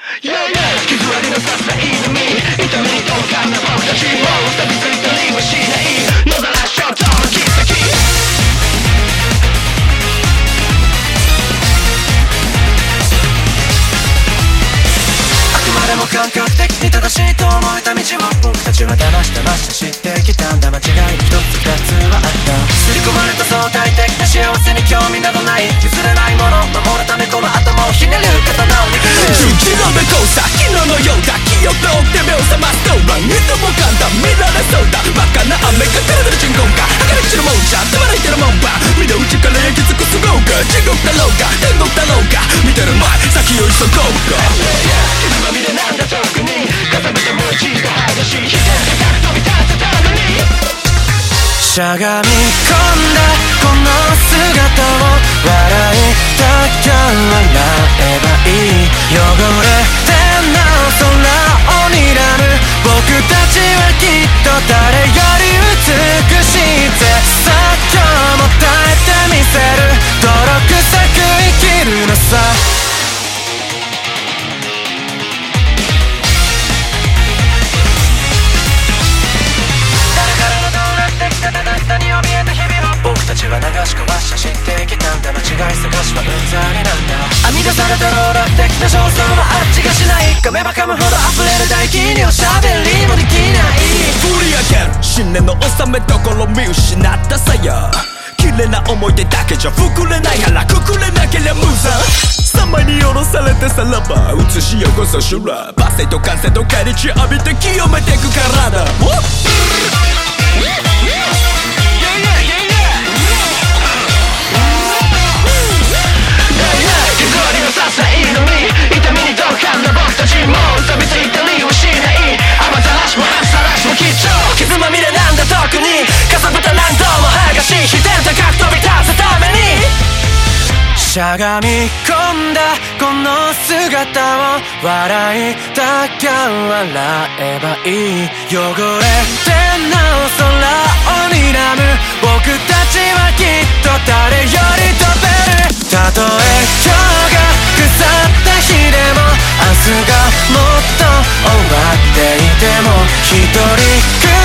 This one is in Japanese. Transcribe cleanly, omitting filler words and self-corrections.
傷ありのさすらいのみ痛みに同感な僕たちもう錆びついたりはしない野ざらしちゃうとの切っ先でも感覚的に正しいと思えた道を僕たちは騙して知ってきたんだ間違い一つ二つはあった刷り込まれた相対的な幸せに興味などない譲れないもの守るためこの頭をひねる刀を握る昨日の交差昨日のようだ記憶を追って目を覚ますといつも簡単見られそうだ真っ赤な雨が体の人工か儚く散るもんじゃ手放いてるもんば身の内から焼き尽くすろうか地獄だろうか天国だろうか見てる前先を急ごうか傷まみれなんだ特に固めた無知で剥がし否定高く飛び立つためにしゃがみ込んだこの姿を笑いたきゃ笑えばいい汚れてなお空を睨む僕たちはきっと誰より美しいぜさあ今日も耐えてみせる泥臭く生きるのさ僕たちは流し交わし知ってきたんだ間違い探しはうんざりなんだ編み出されたローラー的な焦燥はあっちがしない噛めば噛むほど溢れる唾液におしゃべりもできない振り上げる信念の収めどころ見失ったさや綺麗な思い出だけじゃ膨れない腹くくれなけりゃ無残三枚に下ろされてさらば映し汚す修羅罵声と感性と返り血浴びて清めてくからだささいのみ痛みに同感な僕たちも錆びついたりはしない雨ざらしも雨ざらしもきっと傷まみれなんだ特にかさぶた何度も剥がし否定高く飛び立つためにしゃがみ込んだこの姿を笑いたきゃ笑えばいい汚れてなお空を睨む僕たちはきっと誰より飛べるたとえ今日が腐った日でも明日がもっと終わっていても一人